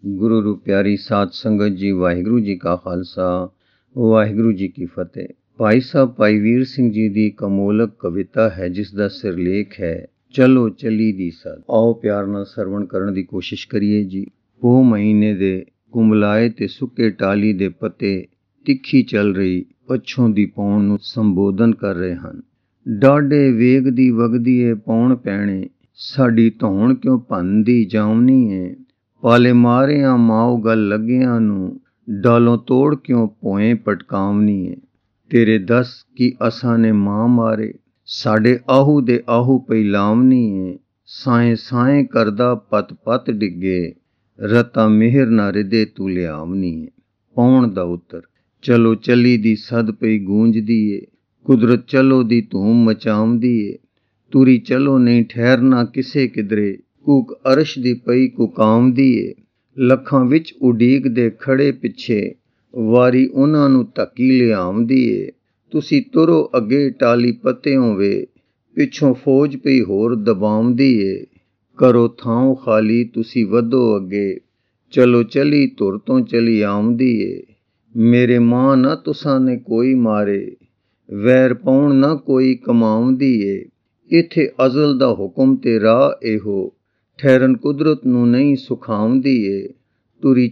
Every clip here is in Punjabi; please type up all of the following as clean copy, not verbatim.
ਗੁਰੂ ਰੂ ਪਿਆਰੀ ਸਾਧ ਸੰਗਤ ਜੀ, ਵਾਹਿਗੁਰੂ ਜੀ ਕਾ ਖਾਲਸਾ, ਵਾਹਿਗੁਰੂ ਜੀ ਕੀ ਫਤਿਹ। ਭਾਈ ਸਾਹਿਬ ਭਾਈ ਵੀਰ ਸਿੰਘ ਜੀ ਦੀ ਕਮੋਲਕ ਕਵਿਤਾ ਹੈ, ਜਿਸ ਦਾ ਸਿਰਲੇਖ ਹੈ ਚਲੋ ਚੱਲੀ ਦੀ ਸਦ। ਆਓ ਪਿਆਰ ਨਾਲ ਸਰਵਣ ਕਰਨ ਦੀ ਕੋਸ਼ਿਸ਼ ਕਰੀਏ ਜੀ। ਪੋਹ ਮਹੀਨੇ ਦੇ ਕੁੰਬਲਾਏ ਤੇ ਸੁੱਕੇ ਟਾਹਲੀ ਦੇ ਪੱਤੇ ਤਿੱਖੀ ਚੱਲ ਰਹੀ ਪੱਛੋਂ ਦੀ ਪੌਣ ਨੂੰ ਸੰਬੋਧਨ ਕਰ ਰਹੇ ਹਨ। ਡਾਢੇ ਵੇਗ ਦੀ ਵਗਦੀ ਏ ਪੌਣ ਪੈਣੇ, ਸਾਡੀ ਧੌਣ ਕਿਉਂ ਭੰਨਦੀ ਜਾਵਨੀ ਏ। ਪਾਲੇ ਮਾਰਿਆਂ ਮਾਓ ਗੱਲ ਲੱਗਿਆਂ ਨੂੰ, ਡਾਲੋਂ ਤੋੜ ਕਿਉਂ ਭੋਏ ਪਟਕਾਵਨੀ ਏ। ਤੇਰੇ ਦੱਸ ਕੀ ਅਸਾਂ ਨੇ ਮਾਂ ਮਾਰੇ, ਸਾਡੇ ਆਹੂ ਦੇ ਆਹੂ ਪਈ ਲਾਵਨੀ ਏ। ਸਾਏ ਸਾਏ ਕਰਦਾ ਪਤ ਪਤ ਡਿੱਗੇ, ਰਤਾ ਮਿਹਰ ਨਾ ਰਿਦੇ ਤੂੰ ਲਿਆਵਨੀ ਏ। ਪੌਣ ਦਾ ਉੱਤਰ। ਚਲੋ ਚੱਲੀ ਦੀ ਸਦ ਪਈ ਗੂੰਜਦੀ ਏ, ਕੁਦਰਤ ਚਲੋ ਦੀ ਧੂਮ ਮਚਾਉਂਦੀ ਏ। ਤੁਰੀ ਚਲੋ ਨਹੀਂ ਠਹਿਰਨਾ ਕਿਸੇ ਕਿਧਰੇ, ਕੂਕ ਅਰਸ਼ ਦੀ ਪਈ ਕੁਕਾਉਂਦੀ ਏ। ਲੱਖਾਂ ਵਿੱਚ ਉਡੀਕ ਦੇ ਖੜੇ ਪਿੱਛੇ, ਵਾਰੀ ਉਹਨਾਂ ਨੂੰ ਧੱਕੀ ਲਿਆਉਂਦੀ ਏ। ਤੁਸੀਂ ਤੁਰੋ ਅੱਗੇ ਟਾਲੀ ਪੱਤਿਓਂ ਵੇ, ਪਿੱਛੋਂ ਫੌਜ ਪਈ ਹੋਰ ਦਬਾਉਂਦੀ ਏ। ਕਰੋ ਥਾਂ ਖਾਲੀ ਤੁਸੀਂ ਵਧੋ ਅੱਗੇ, ਚਲੋ ਚਲੀ ਧੁਰ ਤੋਂ ਚਲੀ ਆਉਂਦੀ ਏ। ਮੇਰੇ ਮਾਂ ਨਾ ਤੁਸਾਂ ਨੇ ਕੋਈ ਮਾਰੇ, ਵੈਰ ਪਾਉਣ ਨਾ ਕੋਈ ਕਮਾਉਂਦੀ ਏ। ਇੱਥੇ ਅਜ਼ਲ ਦਾ ਹੁਕਮ ਤੇ ਰਾਹ ਇਹੋ, ਠਹਿਰਨ ਕੁਦਰਤ ਨੂੰ ਨਹੀਂ ਸੁਖਾਉਂਦੀ ਏ। ਤੁਰੀ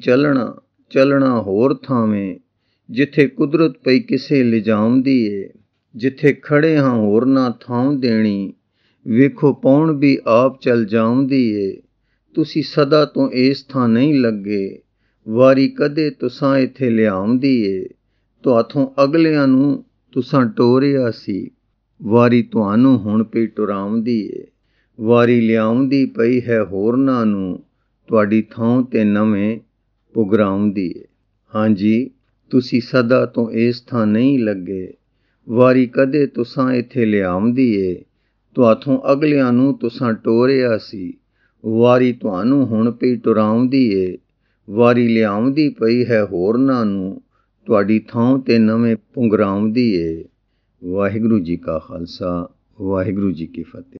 ਚੱਲਣਾ ਹੋਰ ਥਾਵੇਂ, ਜਿੱਥੇ ਕੁਦਰਤ ਪਈ ਕਿਸੇ ਲਿਜਾਉਂਦੀ ਏ। ਜਿੱਥੇ ਖੜੇ ਹਾਂ ਹੋਰ ਨਾ ਥਾਂ ਦੇਣੀ, ਵੇਖੋ ਪੌਣ ਵੀ ਆਪ ਚੱਲ ਜਾਉਂਦੀ ਏ। ਤੁਸੀਂ ਸਦਾ ਤੋਂ ਇਸ ਥਾਂ ਨਹੀਂ ਲੱਗੇ, ਵਾਰੀ ਕਦੇ ਤੁਸਾਂ ਇੱਥੇ ਲਿਆਉਂਦੀ ਏ। ਤੁਹਾਥੋਂ ਅਗਲਿਆਂ ਨੂੰ ਤੁਸਾਂ ਟੋਰਿਆ ਸੀ, ਵਾਰੀ ਤੁਹਾਨੂੰ ਹੁਣ ਪਈ ਟੁਰਾਉਂਦੀ ਏ। ਵਾਰੀ ਲਿਆਉਂਦੀ ਪਈ ਹੈ ਹੋਰਨਾਂ ਨੂੰ, ਤੁਹਾਡੀ ਥਾਂ ਤੇ ਨਵੇਂ ਪੁਗਰਾਉਂਦੀ ਏ। ਹਾਂਜੀ, ਤੁਸੀਂ ਸਦਾ ਤੋਂ ਇਸ ਥਾਂ ਨਹੀਂ ਲੱਗੇ, ਵਾਰੀ ਕਦੇ ਤੁਸਾਂ ਇੱਥੇ ਲਿਆਉਂਦੀ ਏ। ਤੁਹਾਥੋਂ ਅਗਲਿਆਂ ਨੂੰ ਤੁਸਾਂ ਟੋਰਿਆ ਸੀ, ਵਾਰੀ ਤੁਹਾਨੂੰ ਹੁਣ ਪਈ ਟੁਰਾਉਂਦੀ ਏ। ਵਾਰੀ ਲਿਆਉਂਦੀ ਪਈ ਹੈ ਹੋਰਨਾਂ ਨੂੰ, ਤੁਹਾਡੀ ਥਾਂ ਤੇ ਨਵੇਂ ਪੁੰਗਰਾਉਂਦੀ ਏ। ਵਾਹਿਗੁਰੂ ਜੀ ਕਾ ਖਾਲਸਾ, ਵਾਹਿਗੁਰੂ ਜੀ ਕੀ ਫਤਿਹ।